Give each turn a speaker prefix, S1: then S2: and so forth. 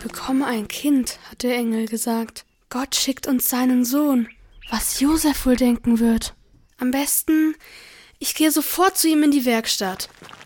S1: bekomme ein Kind, hat der Engel gesagt. Gott schickt uns seinen Sohn. Was Josef wohl denken wird? Am besten, ich gehe sofort zu ihm in die Werkstatt.